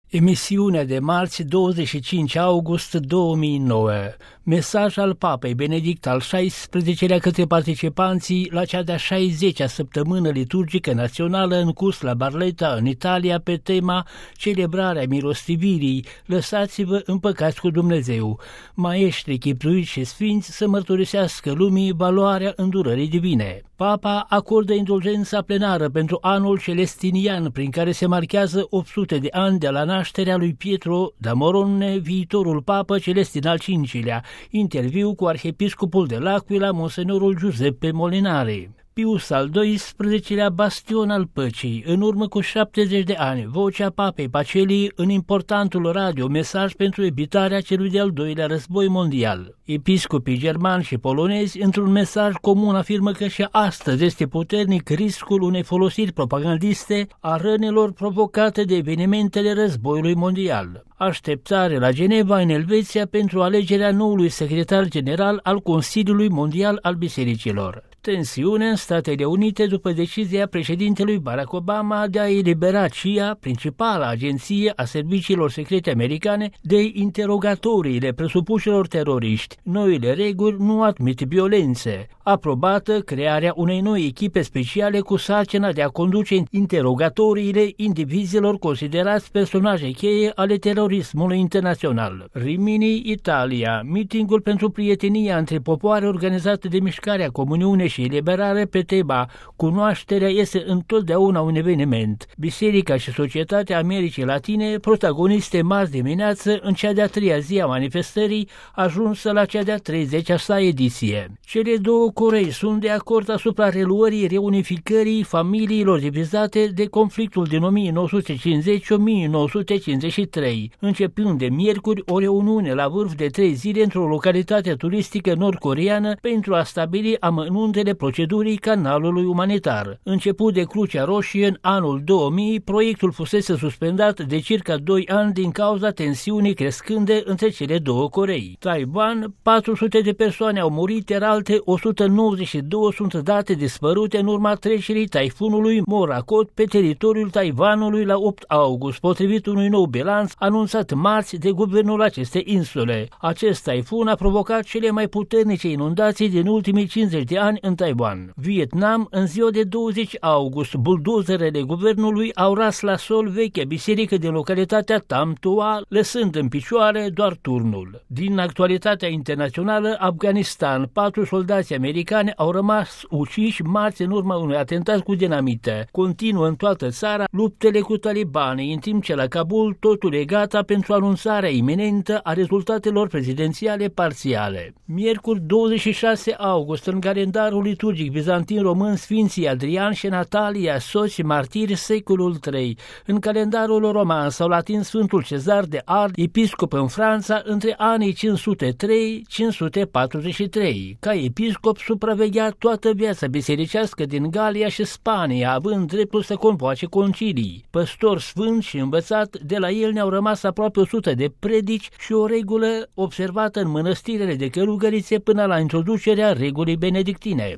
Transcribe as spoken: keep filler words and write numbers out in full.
Emisiunea de marți, douăzeci și cinci august două mii nouă. Mesaj al Papei Benedict al șaisprezecelea către participanții la cea de-a șaizecea săptămână liturgică națională în curs la Barletta, în Italia, pe tema Celebrarea milostivirii, lăsați-vă împăcați cu Dumnezeu. Maestri chipzuiți și sfinți să mărturisească lumii valoarea îndurării divine. Papa acordă indulgența plenară pentru anul celestinian, prin care se marchează opt sute de ani de la nașterea lui Pietro da Morone, viitorul papă Celestin al cincilea. Interviu cu arhiepiscopul de l'Aquila, monsenorul Giuseppe Molinari. Pius al doisprezecelea, bastion al păcii. În urmă cu șaptezeci de ani, vocea Papei Pacelii în importantul radio mesaj pentru evitarea celui de-al doilea război mondial. Episcopii germani și polonezi, într-un mesaj comun, afirmă că și astăzi este puternic riscul unei folosiri propagandiste a rănilor provocate de evenimentele războiului mondial. Așteptare la Geneva, în Elveția, pentru alegerea noului secretar general al Consiliului Mondial al Bisericilor. Tensiune în Statele Unite după decizia președintelui Barack Obama de a elibera C I A, principala agenție a serviciilor secrete americane, de interogatoriile presupușilor teroriști. Noile reguli nu admit violențe. Aprobată crearea unei noi echipe speciale cu sarcina de a conduce interogatoriile indivizilor considerați personaje cheie ale terorismului internațional. Rimini, Italia. Mitingul pentru prietenia între popoare organizat de Mișcarea Comuniune și Eliberare pe tema Cunoașterea este întotdeauna un eveniment. Biserica și societatea Americii Latine, protagoniste marți dimineață în cea de-a treia zi a manifestării, ajunsă la cea de-a treizecea sa ediție. Cele două Corei sunt de acord asupra reluării reunificării familiilor divizate de conflictul din o mie nouă sute cincizeci - o mie nouă sute cincizeci și trei, începând de miercuri o reuniune la vârf de trei zile într-o localitate turistică nord-coreeană pentru a stabili amănuntele procedurii canalului umanitar. Început de Crucea Roșie în anul două mii, proiectul fusese suspendat de circa doi ani din cauza tensiunii crescânde între cele două Corei. Taiwan, patru sute de persoane au murit, iar alte o sută nouăzeci și doi sunt date dispărute în urma trecerii taifunului Morakot pe teritoriul Taiwanului la opt august, potrivit unui nou bilanț anunțat marți de guvernul acestei insule. Acest taifun a provocat cele mai puternice inundații din ultimii cincizeci de ani în Taiwan. Vietnam, în ziua de douăzeci august, buldozerele guvernului au ras la sol vechea biserică din localitatea Tam Toa, lăsând în picioare doar turnul. Din actualitatea internațională, Afganistan, patru soldați americani au rămas uciși marți în urma unui atentat cu dinamită. Continuă în toată țara luptele cu talibanii, în timp ce la Kabul totul e gata pentru anunțarea iminentă a rezultatelor prezidențiale parțiale. Miercuri douăzeci și șase august, în calendarul liturgic bizantin român, Sfinții Adrian și Natalia, soți martiri secolul trei. În calendarul roman s-au latin Sfântul Cezar de Ard, episcop în Franța, între anii cinci sute trei - cinci sute patruzeci și trei. Ca episcop supraveghea toată viața bisericească din Galia și Spania, având dreptul să convoace concilii. Păstor sfânt și învățat, de la el ne-au rămas aproape o sută de predici și o regulă observată în mănăstirele de călugărițe până la introducerea regulii benedictine.